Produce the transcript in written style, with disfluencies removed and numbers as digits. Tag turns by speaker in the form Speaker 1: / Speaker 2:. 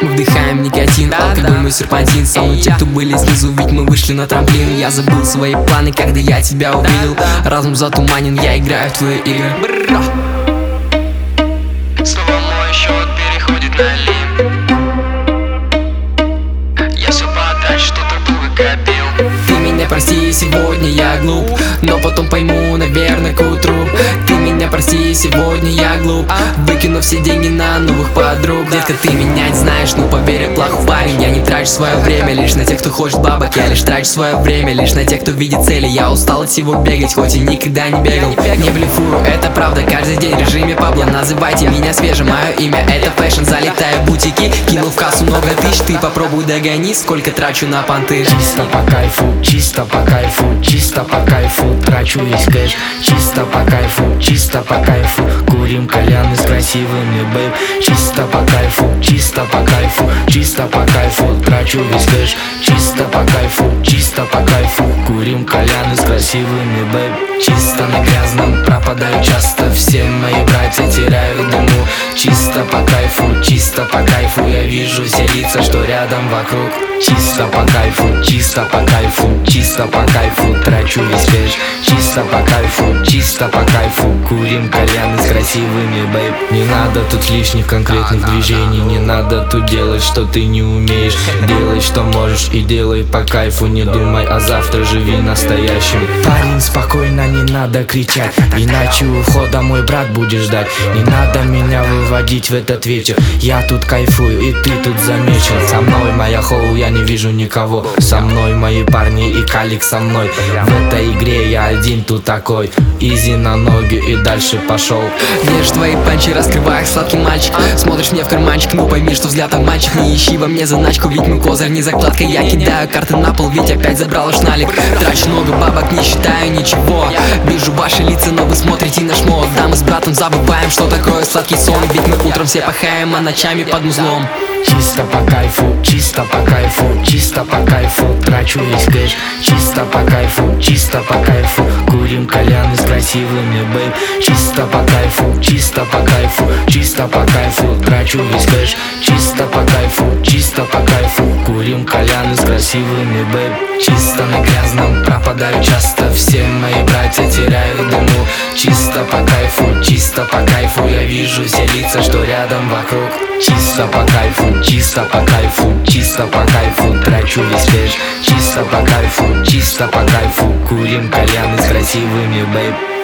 Speaker 1: Мы вдыхаем никотин, алкоголь, серпантин. Со мной те, кто были снизу, ведь мы вышли на трамплин. Я забыл свои планы, когда я тебя увидел. Разум затуманен, я играю в твои игры.
Speaker 2: Снова мой счет переходит на лим. Я все подальше, что-то долго копил.
Speaker 1: Ты меня прости, сегодня я глуп, но потом пойму, наверное, к утру. Ты меня прости, сегодня я глуп, выкину все деньги на новых подруг. Детка, ты меня не знаешь, ну поверь, я плохой парень. Я не трачу свое время лишь на тех, кто хочет бабок. Я лишь трачу свое время лишь на тех, кто видит цели. Я устал от всего бегать, хоть и никогда не бегал. Не блефую, это правда, каждый день в режиме Пабло. Называйте меня свежим, мое имя это фэшн. Залетаю в бутики, кинул в кассу много тысяч. Ты попробуй догони, сколько трачу на понты.
Speaker 3: Чисто по кайфу, чисто по кайфу, чисто по кайфу, трачу весь кэш. Чисто по кайфу, чисто по кайфу, курим кальяны с красивыми бэйб. Чисто по кайфу, чисто по кайфу, чисто по кайфу, трачу весь кэш. Чисто по кайфу, чисто по кайфу, курим кальяны с красивыми бэйб. Чисто на грязном пропадаю часто, все мои братья теряют дыму. Чисто по кайфу, я вижу все лица, что рядом вокруг. Чисто по кайфу, чисто по кайфу, чисто по кайфу, трачу весь кэш. Чисто по кайфу, курим кальяны с красивыми бэйб. Не надо тут лишних конкретных движений, не надо тут делать, что ты не умеешь. Делай, что можешь, и делай по кайфу. Не думай о завтра, живи настоящим. Парень, спокойно, не надо кричать, иначе у входа мой брат будет ждать. Не надо меня выводить в этот вечер, я тут кайфую и ты тут замечен. Со мной моя хоу, я не вижу никого. Со мной мои парни и калик со мной. В этой игре я один тут такой. Изи на ноги и дальше пошел.
Speaker 1: Держишь твои панчи, раскрывай их, сладкий мальчик. Смотришь мне в карманчик, ну пойми, что взгляд обманщик. Не ищи во мне заначку, ведь мы козырь, не закладка. Я кидаю карты на пол, ведь опять забрал уж налик. Трачу много бабок, не считаю ничего. Вижу ваши лица, но вы смотрите наш мод. Да, мы с братом забываем, что такое сладкий сон. Ведь мы утром все пахаем, а ночами под музлом.
Speaker 3: Чисто по кайфу, чисто по кайфу, чисто по кайфу, трачу весь кэш. Чисто по кайфу, чисто по кайфу, курим кальяны с красивыми бэйб. Чисто по кайфу, чисто по кайфу, чисто по кайфу, трачу весь кэш. Чисто по кайфу, курим кальяны с красивыми бэйб. Чисто на грязном пропадаю часто, все мои братья теряют дыму. Чисто по кайфу, я вижу все лица, что рядом вокруг. Чисто по кайфу, чисто по кайфу, чисто по кайфу, трачу весь кэш. Чисто по кайфу, курим кальяны с красивыми бэйб.